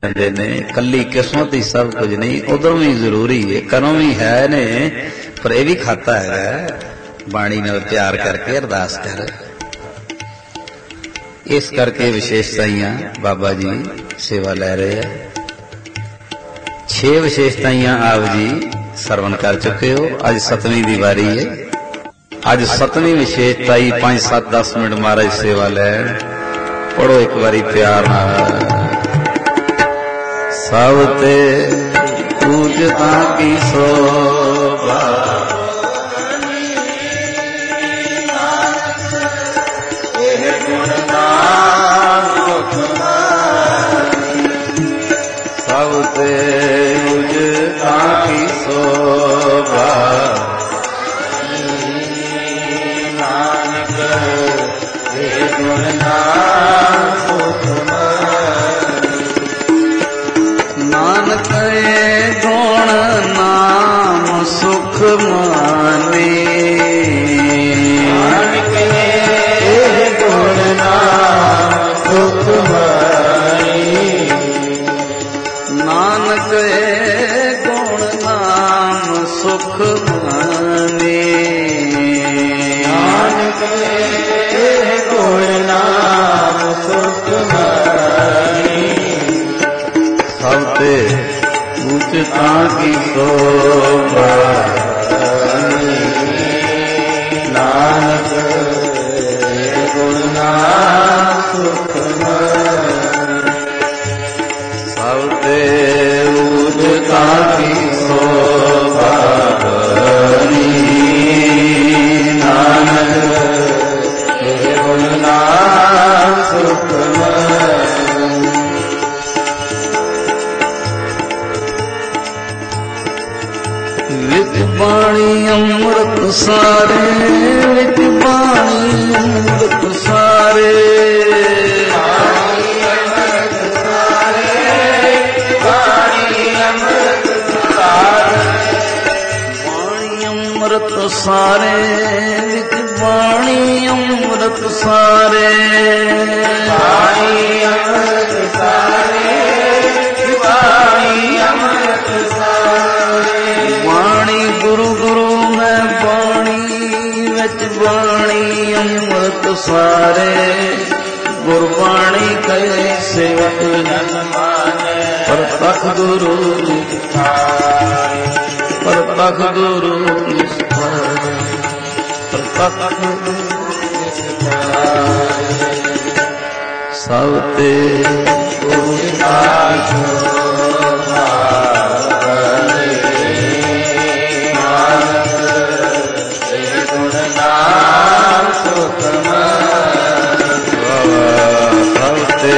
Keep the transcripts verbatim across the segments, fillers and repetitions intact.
ने कली किस्मत ही सब कुछ नहीं, उधर भी जरूरी है, करों भी है ने, पर यह भी खाता है बाणी ने प्यार करके अरदास कर। इस करके विशेषताइयां बाबा जी सेवा लै रहे हैं। छे विशेषताइयां आप जी सरवण कर चुके हो, अज सतवीं दी वारी है। अज सतवीं विशेषताई पांच सत्त दस मिनट महाराज सेवा लैन। पढ़ो एक बारी प्यार नाल। सब ते पूजता की शोभा, सब ते पूजता की शोभा, नानक हे गुण नानक हे गुण नाम सुख माने, नानक हे गुण नाम सुख माने, नानक हे गुण नाम सुख माने, नानक हे गुण नाम सुख माने। सबते पूजता की शोभा, नानक हे गुण नाम सुख माने। सबते पूजता की शोभा, नानक हे गुण नाम सुख माने। विच बाणी अमृत सारे, विच बाणी अमृत सारे, बाणी अमृत सारे, बाणी अमृत सारे, बाणी अमृत सारे, विच बाणी अमृत सारे, बाणी अमृत सारे, बाणी अमृत सारे। बाणी गुरु गुरु में बाणी, विच बाणी अमृत सारे, गुरबाणी कहे सेवक जन माने, परतख गुरु निष्ठाए, परतख गुरु निष्ठाए, परतख गुरु निष्ठाए। सबते पूजता शोभा, सुख सबते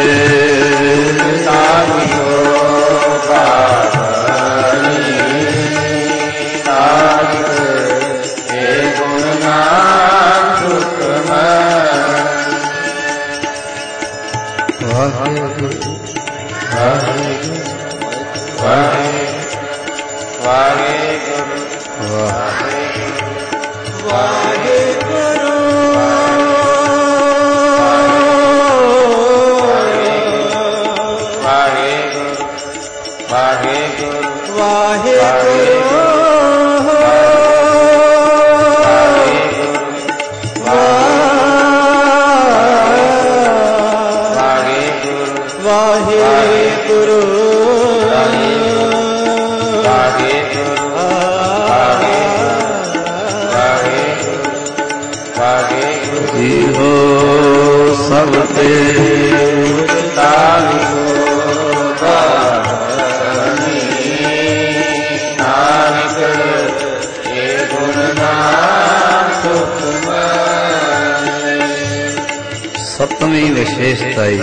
हे गुण नाम सुख वाहेगुरु वाहेगुरु वाहेगुरु वाहेगुरु वाहेगुरु वाहेगुरु वाहेगुरु वाहेगुरु जी हो सबते पूजता शोभा, नानक हे गुण नाम सुख माने। सतवीं विशेषताई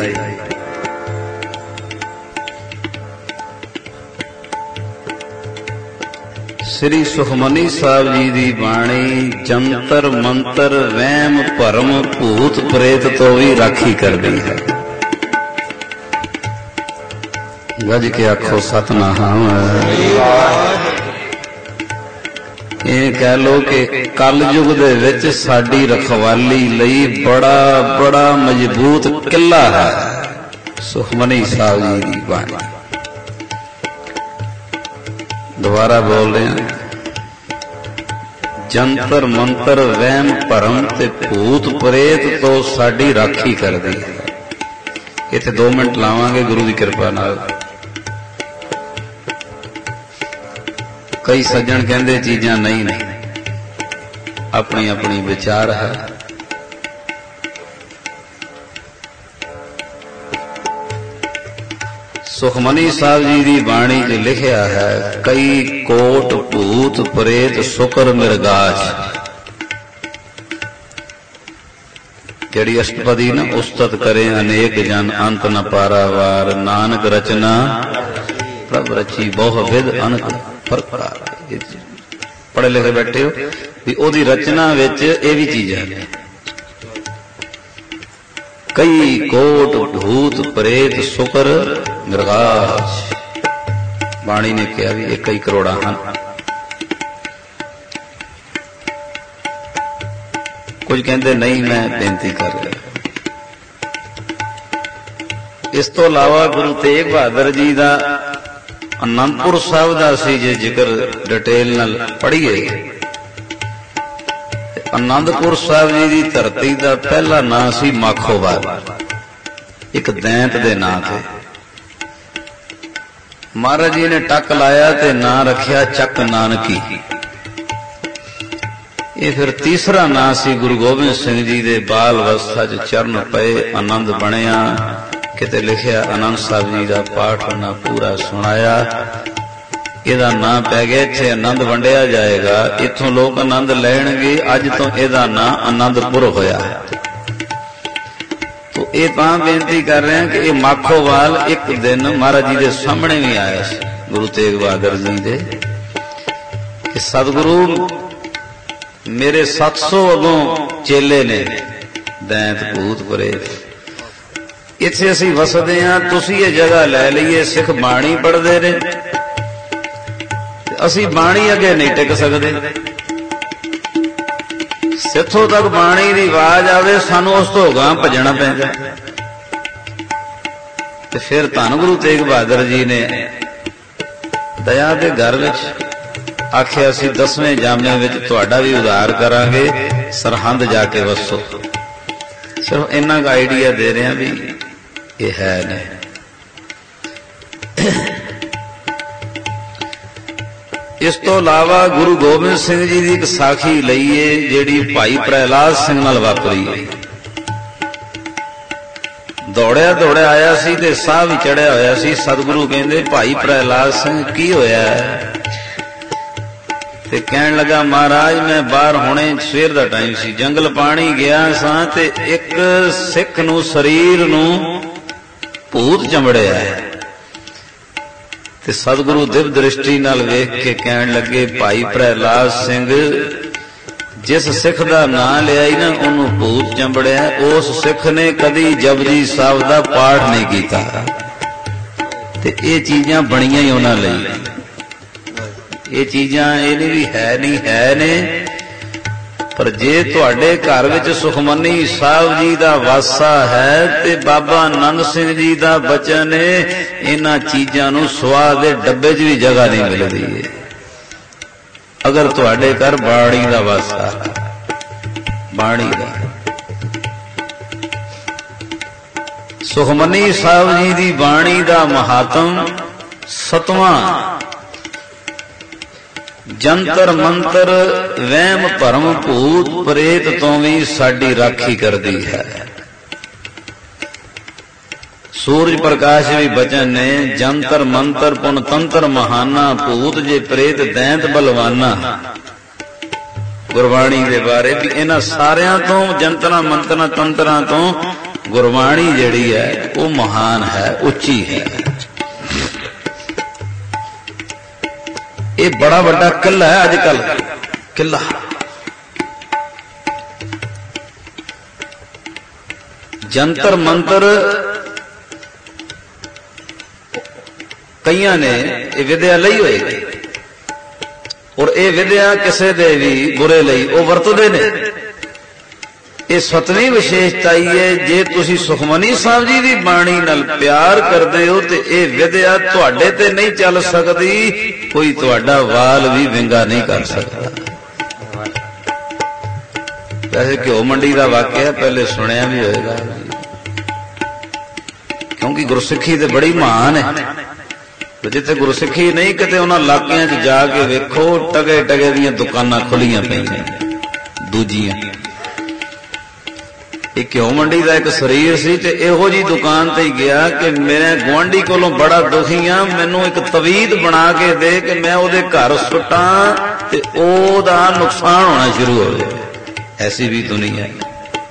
श्री सुखमनी साहब जी की बाणी जंतर मंतर वहम भरम भूत प्रेत तो भी राखी कर दी है। गज के आखो सतनाम। ये कह लो कि कल युग दे विच साडी रखवाली लई बड़ा बड़ा मजबूत किला है सुखमनी साहब जी की बाणी। दोबारा बोल रहे हैं, जंतर मंतर वहम भरम ते भूत प्रेत तो साडी राखी करदी है। इत्थे दो मिनट लावांगे गुरु की कृपा नाल। कई सज्जन कहंदे चीजां नहीं ने, अपनी अपनी विचार है। सुखमनी साहब जी की बाणी च लिखिया है, कई कोट भूत प्रेत सुकर मिर्गाज। जड़ी अष्टपदी न उस्तत करे अनेक जन अंत न पारावार, नानक रचना प्रभ रची बहु विध अनक प्रकार। पढ़े लिखे बैठे हो भी ओदी रचना विच ये भी चीज़ां ने, कई कोट भूत प्रेत सुकर मिर्गाज। बाणी ने कहा भी ये कई करोड़ा हैं। कुछ कहते नहीं, मैं बेनती कर रहा। इस तो अलावा गुरु तेग बहादुर जी का आनंदपुर साहब का असीं जे जिक्र डिटेल नाल पढ़ीए, आनंदपुर साहब जी की धरती का पहला नाम सी माखोबाद, एक दैंत के नाम से। महाराज जी ने टक लाया ते नाम रखिया चक नानकी। ये फिर तीसरा नाम सी गुरु गोबिंद सिंह जी के बाल अवस्था च चरण पए आनंद बनिया। किते लिखिया आनंद साहब जी का पाठ उन्हें पूरा सुनाया, ਇਹਦਾ ਨਾਂ पै गया इत्थे आनंद वंडिया जाएगा, इत्थों लोग आनंद लैणगे। अज तो ਇਹਦਾ ਨਾਂ आनंदपुर होया। तो ये तां बेनती कर रहे हैं कि ये माखोवाल एक दिन महाराज जी के सामने भी आया गुरु तेग बहादुर जी दे कि सतगुरु मेरे सत्त सौ अगों चेले ने दैंत भूत प्रेत, इत्थे असीं वसदे हां, तुसीं ये जगह लै लईए। सिख बाणी पढ़दे ने, असी बाणी अगे नहीं टिक सकते। जिथों तक बाणी की आवाज आवे सानू उस तो गांह भजना पैंदा। ते फिर धन गुरु तेग बहादुर जी ने दया के घर विच आखिया, असी दसवें जामे विच तुहाडा भी उधार करांगे, सरहंद जाके वसो। सिर्फ इन्ना का आइडिया दे रहे हैं भी ये है ने। इस तो अलावा गुरु गोबिंद सिंह जी की एक साखी लईए जिहड़ी भाई प्रहलाद सिंह नाल वापरी। दौड़िया दौड़िया आया सी ते साह भी चढ़िया होया सी। सतगुरु कहंदे भाई प्रहलाद सिंह की होया है? ते कहण लगा महाराज मैं बाहर हुणे सवेर दा टाइम सी, जंगल पानी गया सा ते एक सिख नूं शरीर नूं भूत चंबड़िया है। ते सतगुरु दिव दृष्टि नाल वेख के कहण लगे भाई प्रहलाद सिंह जिस सिख दा नाम लिया ही ना उन्होंने भूत चंबड़िया, उस सिख ने कदी जपजी साहब दा पाठ नहीं किया। ते ये चीजां बणियां ही उन्हां लई, ये चीजां ये नहीं भी है नहीं है ने। पर जे तुहाडे घर विच सुखमनी साहब जी दा वासा है ते बाबा नंद सिंह जी दा बचन है, इन्हां चीजां नूं स्वाद दे डब्बे च भी जगह नहीं मिलदी है। अगर तुहाडे घर बाणी दा वासा, बाणी दा सुखमनी साहब जी दी बाणी दा महात्म सतवां जंतर मंतर वहम भरम भूत प्रेत तो भी साडी राखी करदी है। सूरज प्रकाश भी बचन ने जंतर मंतर पुन तंत्र महाना, भूत जे प्रेत दैंत बलवाना। गुरबाणी के बारे भी इन्हां सारियां तो जंतरां मंत्रां तंत्रां तो गुरबाणी जिहड़ी है वो महान है, उच्ची है। ये बड़ा बड़ा किला है अजकल, किला जंतर मंतर कईयां ने ये विद्या लई होई और ये विद्या किसी दे भी बुरे लई वो वरतदे ने। ये सतवीं विशेषता ही है। जे तुसी सुखमनी साहब जी की बाणी नाल प्यार करते हो तो यह विद्या तुहाडे ते नहीं चल सकती, कोई तुहाडा वाल भी विंगा नहीं कर सकता। वैसे घ्यो मंडी का वाकया पहले सुनिया भी होगा, क्योंकि गुरसिक्खी तो बड़ी महान है। जिथे गुरसिक्खी नहीं किते उन्हां इलाकिਆਂ च जाके वेखो टगे टगे दीयां दुकानां खुलियां पईयां दूजियां। एक घ्यो मंडी का एक शरीर सी ते इहो जी दुकान ते ही गया कि मेरे गुआंढी कोलों बड़ा दुखी हाँ, मैनू एक तवीत बना के दे कि मैं उहदे घर सुट्टा ते ओहदा नुकसान होना शुरू हो जाए। ऐसी भी दुनिया है।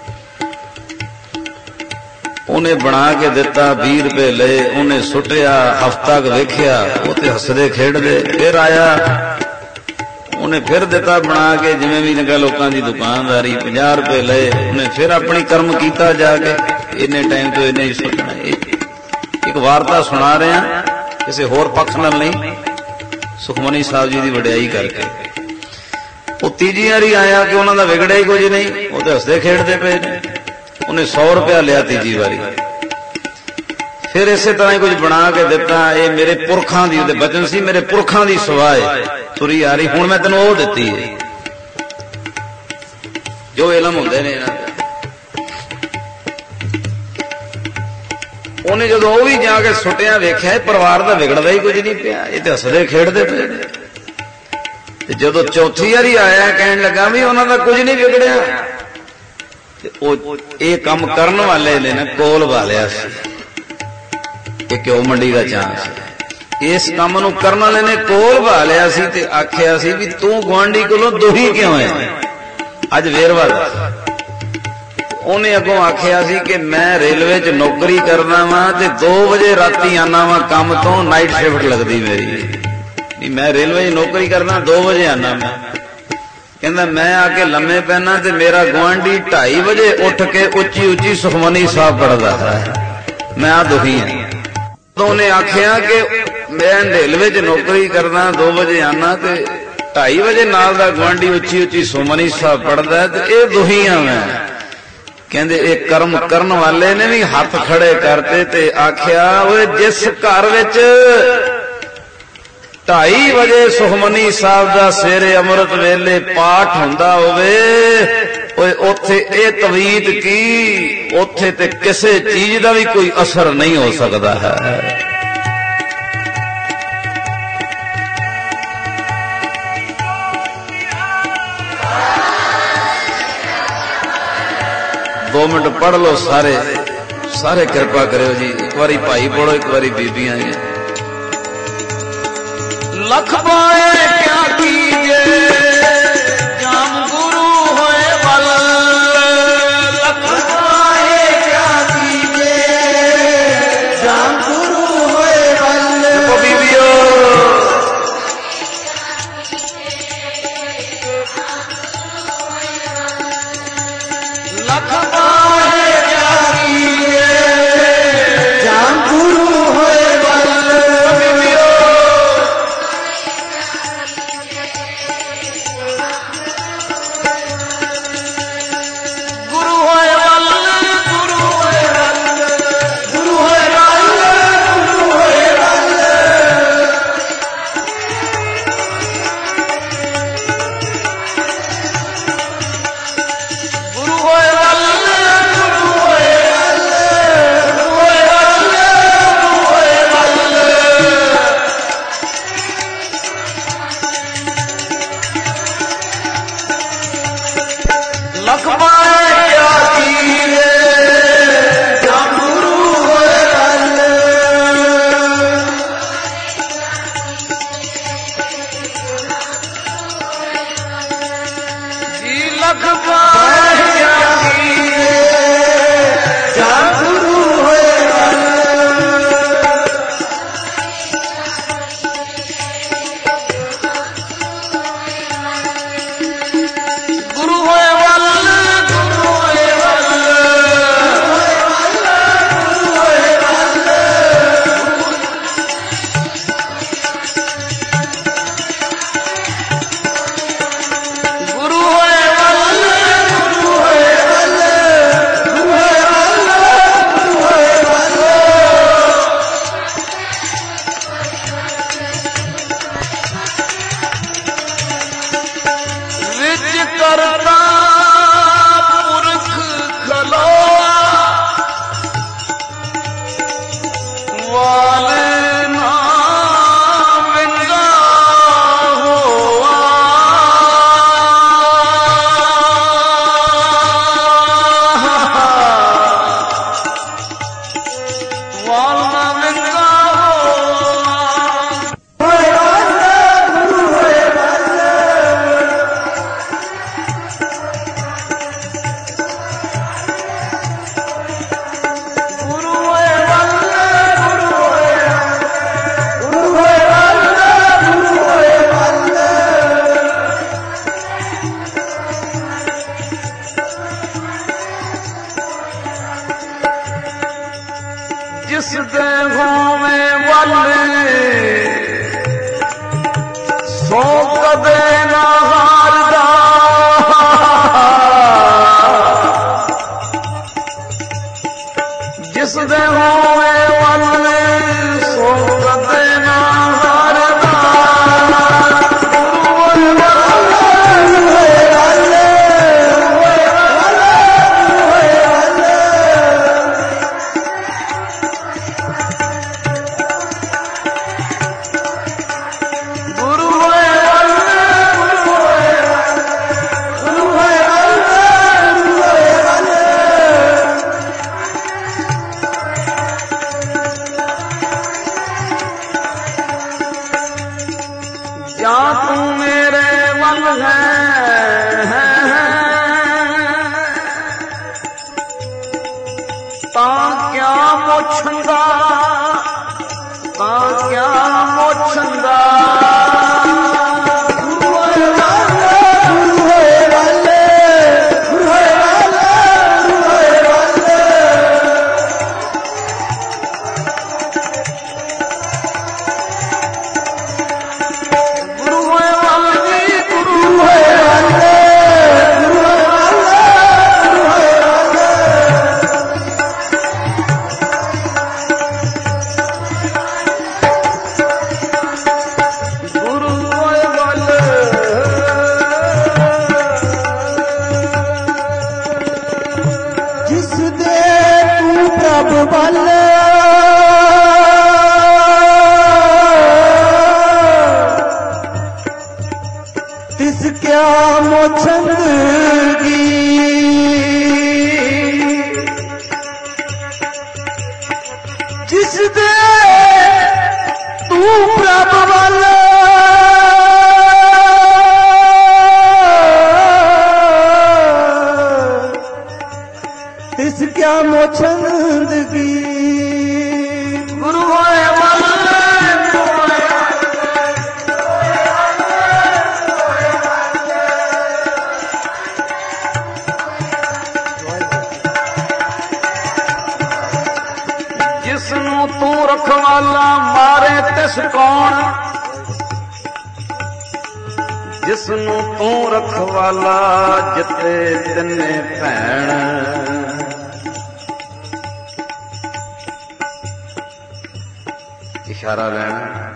उन्हें बना के दिता, बीस रुपए ले, उन्हें सुटिया, हफ्ता क वेख्या वो ते हसदे खेडदे, फिर आया उन्हें फिर दिता बना के, जिमें भी लगा लोगों की दुकानदारी, पचास रुपए ले, उन्हें फिर अपनी कर्म किया जाके इन्ने टाइम तो इन्हें ही सुटना। एक वार्ता सुना रहे हैं किसी होर पक्ष नाल नहीं, सुखमनी साहब जी की वडियाई करके। वो तीजी वारी आया कि उन्होंने विगड़िया ही कुछ नहीं, वो तो हसदे खेडते पे ने। उन्हें सौ रुपया लिया तीजी बारी, फिर इसे तरह ही कुछ बना के दिता। ये मेरे पुरखा की बचन सी, मेरे पुरखा की सवाए तुरी आ रही, हुण मैं तेन वो दिती है जो इलम होंदे ने। उन्हें जो वो भी जाके सुटिया वेख्या परिवार का विगड़दा ही कुछ नहीं पिया, ये तो हसदे खेडते पे। जो चौथी बारी आया कहन लगा भी उन्होंने कुछ नहीं बिगड़िया, ये काम करने वाले ने ना कोल वालिया घ्यो मंडी का चांस, इस काम नूं करने वाले ने कोल वालिया सी ते आखिया सी भी तू गुआंढी कोलों दुखी क्यों है, अज वेरवा दस। उन्हें अगों आखिया सी कि मैं रेलवे च नौकरी करना वा ते दो बजे राती आना वा काम तो, नाइट शिफ्ट लगती मेरी, मैं रेलवे च नौकरी करना दो बजे आना। मैं कहना मैं आके लम्मे पैना ते मेरा गुआंढी ढाई बजे उठ के उच्ची उच्ची सुखमनी साहब पढ़ता है, मैं आ दुखी हाँ। तो उन्हें आखिया कि मैं रेलवे च नौकरी करना दो बजे आना ते ढाई बजे नाल दा गुआंढी उच्ची उच्ची सुखमनी साहब पढ़ता है ते ये दुखी हाँ मैं। कहंदे एक कर्म करन वाले ने भी हाथ खड़े करते ते आखिया वो जिस घर विच ढाई बजे सुखमनी साहब का सवेरे अमृत वेले पाठ हुंदा होवे, ओथे ए तवीत की ओथे ते किसे चीज का भी कोई असर नहीं हो सकता है। दो मिनट पढ़ लो सारे सारे, कृपा करो जी। एक बारी भाई पढ़ो, एक बारी बीबियां जी। लख पाए क्या कीजे जाम गुरु होए बल, लख पाए क्या कीजे जाम गुरु होए बल। बीबियो लख पाए क्या कीजे जाम गुरु होए बल। ਕਦੇ ਨਾ ਹਾਰਦਾ, ਜਿਸ ਦੇ ਹੋਵੇ ਵੱਲ ਸੋ ਕਦੇ ਨਾ ਹਾਰਦਾ। ਜਿਸਨੂੰ ਤੂੰ ਰਖਵਾਲਾ ਜਿੱਤੇ ਤਿੰਨੇ ਭੈਣ। ਇਸ਼ਾਰਾ ਲੈਣਾ,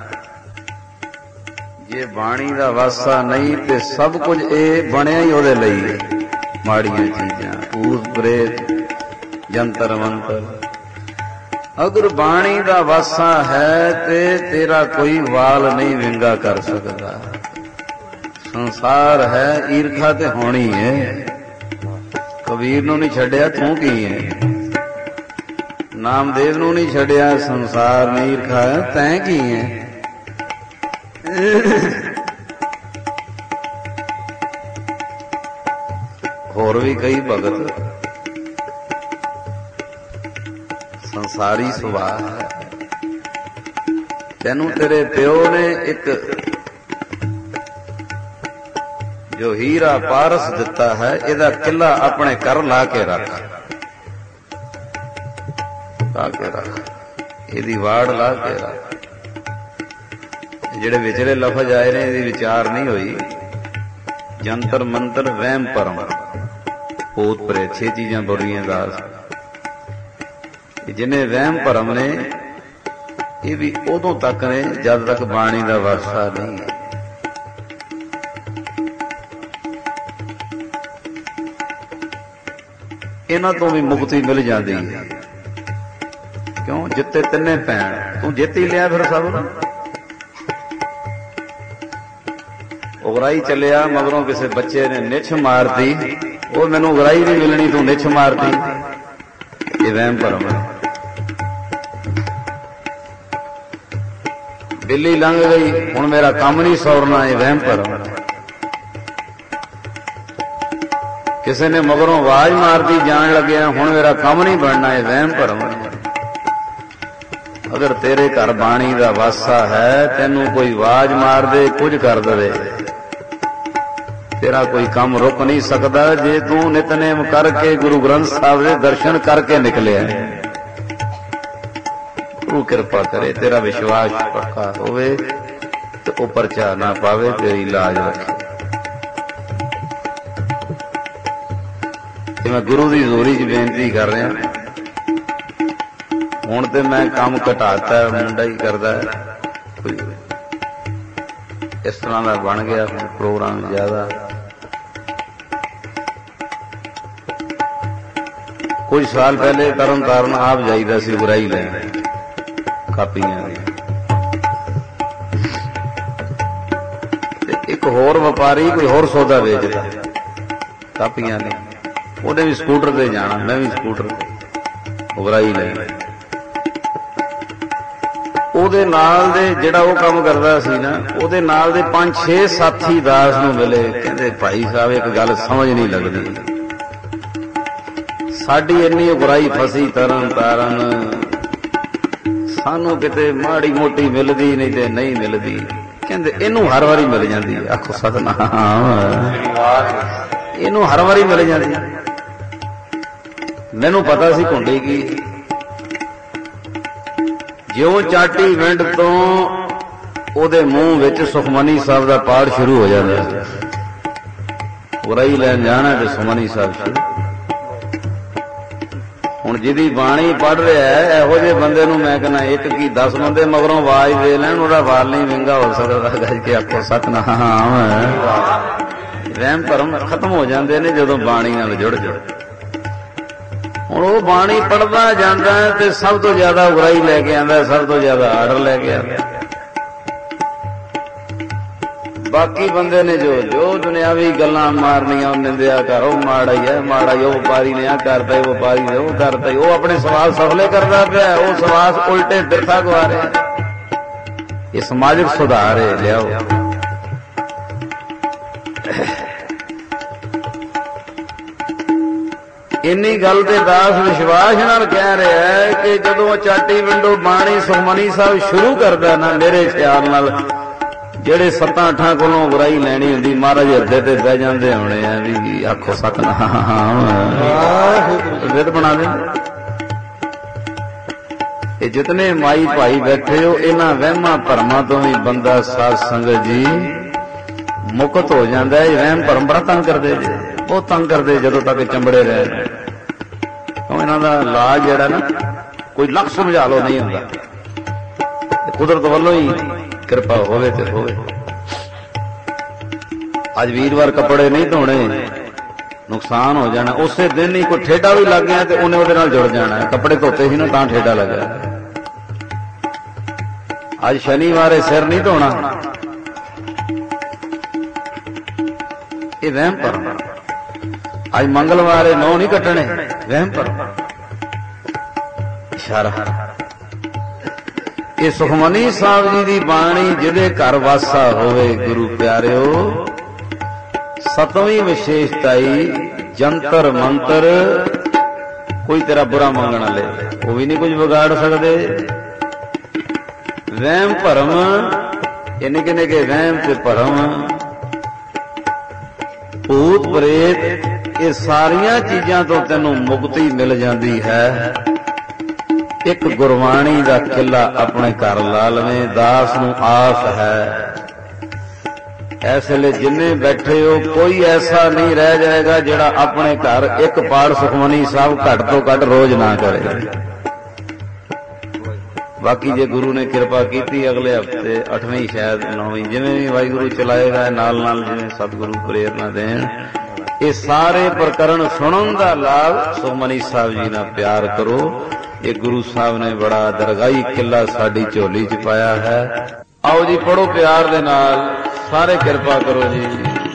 ਜੇ ਬਾਣੀ ਦਾ ਵਾਸਾ ਨਹੀਂ ਤੇ ਸਭ ਕੁਝ ਇਹ ਬਣਿਆ ਹੀ ਉਹਦੇ ਲਈ ਹੈ। ਮਾੜੀਆਂ ਚੀਜ਼ਾਂ, ਭੂਤ ਪ੍ਰੇਤ, ਜੰਤਰ ਮੰਤਰ। ਅਗਰ ਬਾਣੀ ਦਾ ਵਾਸਾ ਹੈ ਤੇ ਤੇਰਾ ਕੋਈ ਵਾਲ ਨਹੀਂ ਵਿੰਗਾ ਕਰ ਸਕਦਾ। ਸੰਸਾਰ ਹੈ, ਈਰਖਾ ਤੇ ਹੋਣੀ ਹੈ। ਕਬੀਰ ਨੂੰ ਨਹੀਂ ਛੱਡਿਆ, ਤੂੰ ਕੀ ਹੈ? ਨਾਮਦੇਵ ਨੂੰ ਨਹੀਂ ਛੱਡਿਆ, ਸੰਸਾਰ ਨੇ ਈਰਖਾ ਹੈ, ਤੈਂ ਕੀ ਹੈ? ਹੋਰ ਵੀ ਕਈ ਭਗਤ ਸੰਸਾਰੀ ਸੁਭਾਅ ਹੈ। ਤੈਨੂੰ ਤੇਰੇ ਪਿਓ ਨੇ ਇੱਕ ਜੋ ਹੀਰਾ ਪਾਰਸ ਦਿੱਤਾ ਹੈ, ਇਹਦਾ ਕਿਲਾ ਆਪਣੇ ਘਰ ਲਾ ਕੇ ਰੱਖ, ਲਾ ਕੇ ਰੱਖ, ਇਹਦੀ ਵਾੜ ਲਾ ਕੇ ਰੱਖ। ਜਿਹੜੇ ਵਿਚਲੇ ਲਫ਼ਜ਼ ਆਏ ਨੇ ਇਹਦੀ ਵਿਚਾਰ ਨਹੀਂ ਹੋਈ। ਜੰਤਰ ਮੰਤਰ, ਵਹਿਮ ਭਰਮ, ਭੂਤ ਪ੍ਰੇਤ, ਛੇ ਚੀਜ਼ਾਂ ਬੁਰੀਆਂ ਦਾਸ। ਜਿੰਨੇ ਵਹਿਮ ਭਰਮ ਨੇ ਇਹ ਵੀ ਉਦੋਂ ਤੱਕ ਨੇ ਜਦ ਤੱਕ ਬਾਣੀ ਦਾ ਵਾਸਾ ਨਹੀਂ ਹੈ। ਇਹਨਾਂ ਤੋਂ ਵੀ ਮੁਕਤੀ ਮਿਲ ਜਾਂਦੀ ਹੈ। ਕਿਉਂ? ਜਿੱਤੇ ਤਿੰਨੇ ਭੈਣ, ਤੂੰ ਜਿੱਤ ਹੀ ਲਿਆ ਫਿਰ ਸਭ ਨੂੰ। ਉਗਰਾਈ ਚੱਲਿਆ, ਮਗਰੋਂ ਕਿਸੇ ਬੱਚੇ ਨੇ ਨਿਛ ਮਾਰਦੀ, ਉਹ ਮੈਨੂੰ ਉਗਰਾਈ ਨਹੀਂ ਮਿਲਣੀ, ਤੂੰ ਨਿਛ ਮਾਰਦੀ। ਇਹ ਵਹਿਮ ਭਰਮ ਹੈ। ਬਿੱਲੀ ਲੰਘ ਗਈ, ਹੁਣ ਮੇਰਾ ਕੰਮ ਨਹੀਂ ਸੌਰਨਾ, ਇਹ ਵਹਿਮ ਭਰਮ ਹੈ। ਕਿਸੇ ਨੇ ਮਗਰੋਂ ਆਵਾਜ਼ ਮਾਰਦੀ ਜਾਣ ਲੱਗਿਆ, ਹੁਣ ਮੇਰਾ ਕੰਮ ਨਹੀਂ ਬਣਨਾ, ਇਹ ਵਹਿਮ ਭਰਮ ਹੈ। ਅਗਰ ਤੇਰੇ ਘਰ ਬਾਣੀ ਦਾ ਵਾਸਾ ਹੈ, ਤੈਨੂੰ ਕੋਈ ਆਵਾਜ਼ ਮਾਰ ਦੇ, ਕੁਝ ਕਰ ਦੇਵੇ, ਤੇਰਾ ਕੋਈ ਕੰਮ ਰੁਕ ਨਹੀਂ ਸਕਦਾ। ਜੇ ਤੂੰ ਨਿਤਨੇਮ ਕਰਕੇ ਗੁਰੂ ਗ੍ਰੰਥ ਸਾਹਿਬ ਦੇ ਦਰਸ਼ਨ ਕਰਕੇ ਨਿਕਲਿਆ, ਤੂੰ ਕਿਰਪਾ ਕਰੇ ਤੇਰਾ ਵਿਸ਼ਵਾਸ ਪੱਕਾ ਹੋਵੇ ਤੇ वो परचा ना पावे, तेरी लाज रखे। मैं गुरु की जोरी च बेनती कर रहा, हुण ते मैं काम घटाता, मुंडा ही करता कोई इस तरह का बन गया प्रोग्राम ज्यादा। कुछ साल पहले तरन तारण आप जाईदा सी बुराई लैन कापियां दी। एक होर व्यापारी कोई होर सौदा बेचदा कापियां ने, ਉਹਨੇ भी स्कूटर से जाना, मैं भी स्कूटर ते बुराई लैन। ਉਹਦੇ ਨਾਲ ਦੇ ਜਿਹੜਾ ਉਹ ਕੰਮ ਕਰਦਾ ਸੀ ਨਾ, ਉਹਦੇ ਨਾਲ ਦੇ ਪੰਜ ਛੇ ਸਾਥੀ ਦਾਸ ਨੂੰ ਮਿਲੇ, ਕਹਿੰਦੇ ਭਾਈ ਸਾਹਿਬ ਇੱਕ ਗੱਲ ਸਮਝ ਨਹੀਂ ਲੱਗਦੀ, ਸਾਡੀ ਇੰਨੀ ਬੁਰਾਈ ਫਸੀ ਤਰਨ ਤਾਰਨ, ਸਾਨੂੰ ਕਿਤੇ ਮਾੜੀ ਮੋਟੀ ਮਿਲਦੀ ਨਹੀਂ ਤੇ ਨਹੀਂ ਮਿਲਦੀ। ਕਹਿੰਦੇ ਇਹਨੂੰ ਹਰ ਵਾਰੀ ਮਿਲ ਜਾਂਦੀ ਹੈ। ਆਖੋ ਸਤਨਾਮ, ਇਹਨੂੰ ਹਰ ਵਾਰੀ ਮਿਲ ਜਾਂਦੀ। ਮੈਨੂੰ ਪਤਾ ਸੀ ਘੁੰਡੀ ਕੀ, ਜਿਉਂ ਚਾਟੀ ਵਿੰਡ ਤੋਂ ਉਹਦੇ ਮੂੰਹ ਵਿੱਚ ਸੁਖਮਨੀ ਸਾਹਿਬ ਦਾ ਪਾਠ ਸ਼ੁਰੂ ਹੋ ਜਾਂਦਾ, ਬੁਰਾਈ ਲੈਣ ਜਾਣਾ ਤੇ ਸੁਖਮਨੀ ਸਾਹਿਬ ਸ਼ੁਰੂ। ਹੁਣ ਜਿਹਦੀ ਬਾਣੀ ਪੜ੍ਹ ਰਿਹਾ ਇਹੋ ਜਿਹੇ ਬੰਦੇ ਨੂੰ ਮੈਂ ਕਹਿੰਦਾ ਇੱਕ ਕੀ ਦਸ ਬੰਦੇ ਮਗਰੋਂ ਆਵਾਜ਼ ਦੇ ਲੈਣ, ਉਹਦਾ ਵਾਲ ਨਹੀਂ ਵਿੰਗਾ ਹੋ ਸਕਦਾ। ਗੱਜ ਕੇ ਆਖੋ ਸਤਨਾਮ। ਵਹਿਮ ਭਰਮ ਖਤਮ ਹੋ ਜਾਂਦੇ ਨੇ ਜਦੋਂ ਬਾਣੀ ਨਾਲ ਜੁੜ ਜੁੜ। ਹੁਣ ਉਹ ਬਾਣੀ ਪੜ੍ਹਦਾ ਜਾਂਦਾ ਤੇ ਸਭ ਤੋਂ ਜ਼ਿਆਦਾ ਬੁਰਾਈ ਲੈ ਕੇ ਆਉਂਦਾ, ਸਭ ਤੋਂ ਜ਼ਿਆਦਾ ਆਰਡਰ ਲੈ ਕੇ ਆਉਂਦਾ। ਬਾਕੀ ਬੰਦੇ ਨੇ ਜੋ ਜੋ ਦੁਨਿਆਵੀ ਗੱਲਾਂ ਮਾਰਨੀਆਂ, ਉਹ ਨਿੰਦਿਆ ਕਰ, ਉਹ ਮਾੜਾ ਹੀ ਹੈ, ਮਾੜਾ ਹੀ, ਉਹ ਵਪਾਰੀ ਨੇ ਆ ਕਰਤਾ, ਉਹ ਵਪਾਰੀ ਨੇ ਉਹ ਕਰਤਾ, ਉਹ ਆਪਣੇ ਸਵਾਲ ਸਫਲੇ ਕਰਦਾ ਪਿਆ, ਉਹ ਸਵਾਸ ਉਲਟੇ ਬਿਰਥਾ ਗਵਾ ਰਿਹਾ। ਇਹ ਸਮਾਜਿਕ ਸੁਧਾਰ ਹੈ, ਲਿਆਓ। ਇੰਨੀ ਗੱਲ ਤੇ ਦਾਸ ਵਿਸ਼ਵਾਸ ਨਾਲ ਕਹਿ ਰਿਹਾ ਹੈ ਕਿ ਜਦੋਂ ਚਾਟੀ ਵਿੰਡੋ ਬਾਣੀ ਸੁਖਮਨੀ ਸਾਹਿਬ ਸ਼ੁਰੂ ਕਰਦਾ ਨਾ, ਮੇਰੇ ਖਿਆਲ ਨਾਲ ਜਿਹੜੇ ਸੱਤਾਂ ਅੱਠਾਂ ਕੋਲੋਂ ਬੁਰਾਈ ਲੈਣੀ ਹੁੰਦੀ, ਮਹਾਰਾਜ ਹਿਰਦੇ ਤੇ ਬਹਿ ਜਾਂਦੇ ਹੋਣੇ ਆ ਵੀ ਆਖੋ ਸਤਨਾਮ, ਵਿਦ ਬਣਾ ਦੇ। ਇਹ ਜਿਤਨੇ ਮਾਈ ਭਾਈ ਬੈਠੇ ਹੋ, ਇਹਨਾਂ ਵਹਿਮਾਂ ਭਰਮਾਂ ਤੋਂ ਵੀ ਬੰਦਾ ਸਾਧ ਸੰਗਤ ਜੀ ਮੁਕਤ ਹੋ ਜਾਂਦਾ ਹੈ। ਵਹਿਮ ਭਰਮ ਬੜਾ ਤੰਗ ਕਰਦੇ, ਬਹੁਤ ਤੰਗ ਕਰਦੇ ਜਦੋਂ ਤੱਕ ਚੰਬੜੇ ਰਹੇ। ਕਿਉਂ ਇਹਨਾਂ ਦਾ ਇਲਾਜ ਜਿਹੜਾ ਨਾ ਕੋਈ ਲੱਖ ਸਮਝਾ ਲੋ ਨਹੀਂ ਹੁੰਦਾ, ਕੁਦਰਤ ਵੱਲੋਂ ਹੀ ਕਿਰਪਾ ਹੋਵੇ ਤੇ ਹੋਵੇ। ਅੱਜ ਵੀਰਵਾਰ ਕੱਪੜੇ ਨਹੀਂ ਧੋਣੇ, ਨੁਕਸਾਨ ਹੋ ਜਾਣਾ। ਉਸੇ ਦਿਨ ਹੀ ਕੋਈ ਠੇਡਾ ਵੀ ਲੱਗ ਗਿਆ ਤੇ ਉਹਨੇ ਉਹਦੇ ਨਾਲ ਜੁੜ ਜਾਣਾ। ਕੱਪੜੇ ਧੋਤੇ ਸੀ ਨਾ ਤਾਂ ਠੇਡਾ ਲੱਗਾ। ਅੱਜ ਸ਼ਨੀਵਾਰ ਸਿਰ ਨਹੀਂ ਧੋਣਾ, ਇਹ ਵਹਿਮ ਭਰਮ। ਅੱਜ ਮੰਗਲਵਾਰ ਨਹੁੰ ਨਹੀਂ ਕੱਟਣੇ, ਵਹਿਮ ਭਰਮ। ਇਸ਼ਾਰਾ। ਇਹ ਸੁਖਮਨੀ ਸਾਹਿਬ ਜੀ ਦੀ ਬਾਣੀ ਜਿਹਦੇ ਘਰ ਵਾਸਾ ਹੋਵੇ ਗੁਰੂ ਪਿਆਰਿਓ, ਸਤਵੀਂ ਵਿਸ਼ੇਸ਼ਤਾਈ ਜੰਤਰ ਮੰਤਰ ਕੋਈ ਤੇਰਾ ਬੁਰਾ ਮੰਗਣ ਵਾਲੇ ਉਹ ਵੀ ਨਹੀਂ ਕੁਝ ਵਿਗਾੜ ਸਕਦੇ। ਵਹਿਮ ਭਰਮ ਇਹ ਨਿੱਕੇ ਨਿੱਕੇ ਵਹਿਮ ਤੇ ਭਰਮ, ਭੂਤ ਪ੍ਰੇਤ, ਇਹ ਸਾਰੀਆਂ ਚੀਜ਼ਾਂ ਤੋਂ ਤੈਨੂੰ ਮੁਕਤੀ ਮਿਲ ਜਾਂਦੀ ਹੈ। ਇੱਕ ਗੁਰਬਾਣੀ ਦਾ ਕਿਲਾ ਆਪਣੇ ਘਰ ਲਾ ਲਵੇਂ। ਦਾਸ ਨੂੰ ਆਸ ਹੈ ਇਸ ਵੇਲੇ ਜਿੰਨੇ ਬੈਠੇ ਹੋ, ਕੋਈ ਐਸਾ ਨਹੀਂ ਰਹਿ ਜਾਏਗਾ ਜਿਹੜਾ ਆਪਣੇ ਘਰ ਇੱਕ ਪਾਠ ਸੁਖਮਨੀ ਸਾਹਿਬ ਘੱਟ ਤੋਂ ਘੱਟ ਰੋਜ਼ ਨਾ ਕਰੇ। ਬਾਕੀ ਜੇ ਗੁਰੂ ਨੇ ਕਿਰਪਾ ਕੀਤੀ ਅਗਲੇ ਹਫ਼ਤੇ ਅੱਠਵੀਂ ਸ਼ਾਇਦ ਨੌਵੀਂ, ਜਿਵੇਂ ਵੀ ਵਾਹਿਗੁਰੂ ਚਲਾਏਗਾ ਨਾਲ ਨਾਲ, ਜਿਵੇਂ ਸਤਿਗੁਰੂ ਪ੍ਰੇਰਨਾ ਦੇਣ। ਇਹ ਸਾਰੇ ਪ੍ਰਕਰਣ ਸੁਣਨ ਦਾ ਲਾਭ ਸੁਖਮਨੀ ਸਾਹਿਬ ਜੀ ਨਾਲ ਪਿਆਰ ਕਰੋ। ਇਹ ਗੁਰੂ ਸਾਹਿਬ ਨੇ ਬੜਾ ਦਰਗਾਹੀ ਕਿਲਾ ਸਾਡੀ ਝੋਲੀ ਚ ਪਾਇਆ ਹੈ। ਆਓ ਜੀ ਪੜੋ ਪਿਆਰ ਦੇ ਨਾਲ, ਸਾਰੇ ਕਿਰਪਾ ਕਰੋ ਜੀ।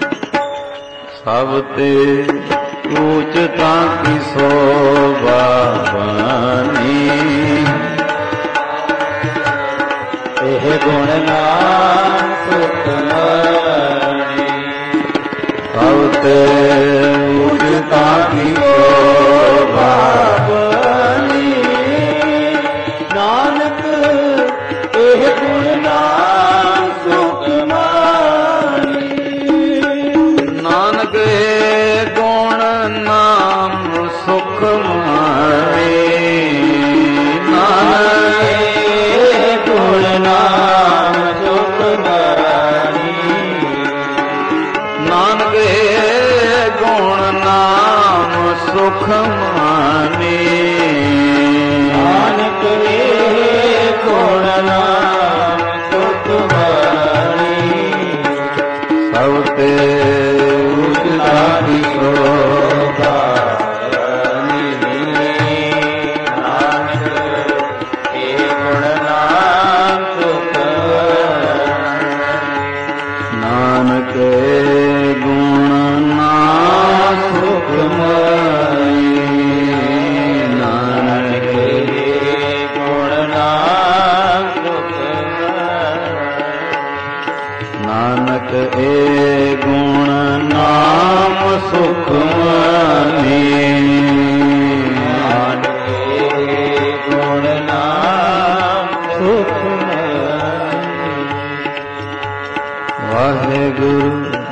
ਸਭ ਤੇ ਉੱਚ ਤਾਂ ਕੀ ਸੋਭਾ ਬਾਣੀ, ਇਹ ਗੁਣ ਨਾਮ ਸੁਖ ਮਣੀ। ਸਭ ਤੇ ਉੱਚ ਤਾਂ ਕੀ ਸੋਭਾ ਬਾਣੀ, ਨਾਨਕ ਇਹ ਗੁਣ ਨਾਮ ਸੁਖ ਮਣੀ। ਨਾਨਕ ਇਹ ਗੁਣ ਨਾਮ ਸੁਖ ਮਣੀ, ਨਾਨਕ ਇਹ ਗੁਣ ਨਾਮ ਸੁਖ ਮਣੀ। ਮਾਨੇ ਨਾਨਕ ਏ ਗੁਣ ਨਾਮ ਸੁਖ ਮਾਨੀ ਸਭ ਤੇ ਉਚਾਰੀ ਸੋਭਾ ਨਾਨਕ ਏ ਗੁਣ ਨਾਮ ਸੁਖ ਮਾਈ ਨਾਨਕ ਏ ਗੁਣ ਨਾਮ ਸੁਖ ਨਾਨਕ ਏ ਗੁਣ ਨਾਮ ਸੁਖ ਮਾਈ ਨਾਨਕ ਏ ਗੁਣ ਨਾਮ ਸੁਖ ਮਾਈ ਵਾਹਿਗੁਰੂ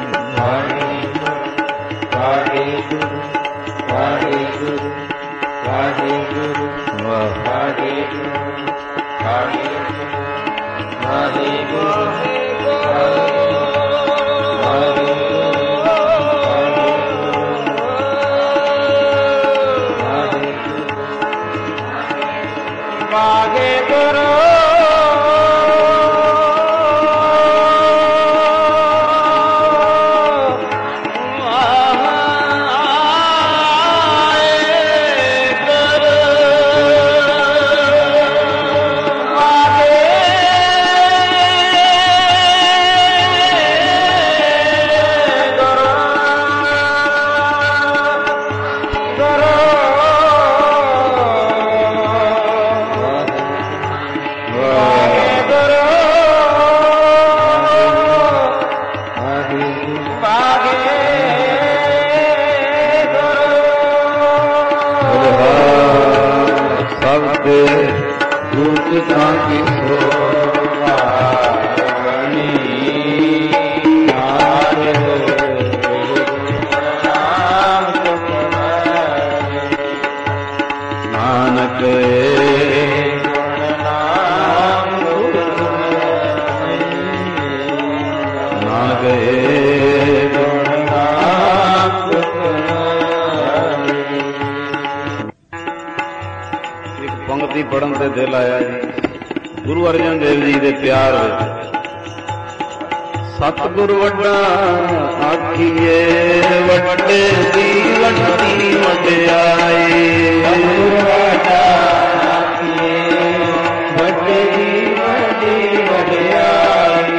ਪੜਨ ਤੇ ਦਿਲ ਆਇਆ ਜੀ ਗੁਰੂ ਅਰਜਨ ਦੇਵ ਜੀ ਦੇ ਪਿਆਰ ਵਿੱਚ ਸਤਿਗੁਰ ਵੱਡਾ ਆਖੀਏ ਵੱਡੇ ਦੀ ਵੱਡੀ ਵਡਿਆਈ ਸਤਿਗੁਰ ਵੱਡਾ ਆਖੀਏ ਵੱਡੇ ਦੀ ਵੱਡੀ ਵਡਿਆਈ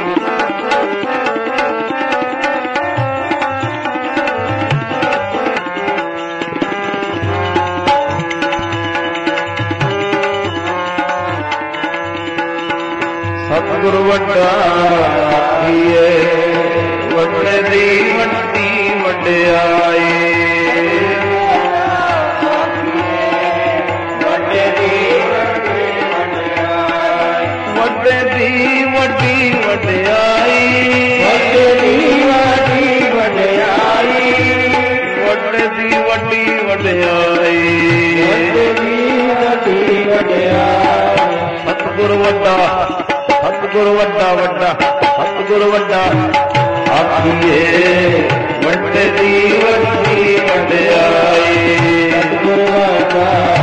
ਸਤਿਗੁਰ ਵੱਡਾ ਆਖੀਏ ਵੱਡੇ ਦੀ ਵੱਡੀ ਵਡਿਆਈ ਵੱਡੇ ਦੀ ਵੱਡੀ ਵਡਿਆਈ ਵੱਡੇ ਦੀ ਵੱਡੀ ਵਡਿਆਈ ਵੱਡੇ ਦੀ ਵੱਡੀ ਵਡਿਆਈ ਵੱਡੇ ਦੀ ਵੱਡੀ ਵਡਿਆਈ ਵੱਡੇ ਦੀ ਵੱਡੀ ਵਡਿਆਈ ਸਤਿਗੁਰ ਵੱਡਾ ਸਤਿਗੁਰ ਵੱਡਾ ਵੱਡਾ ਸਤਿਗੁਰ ਵੱਡਾ ਆਖੀਏ ਵੱਡੇ ਦੀ ਵੱਡੀ ਵਡਿਆਈ ਸਤਿਗੁਰ ਵੱਡਾ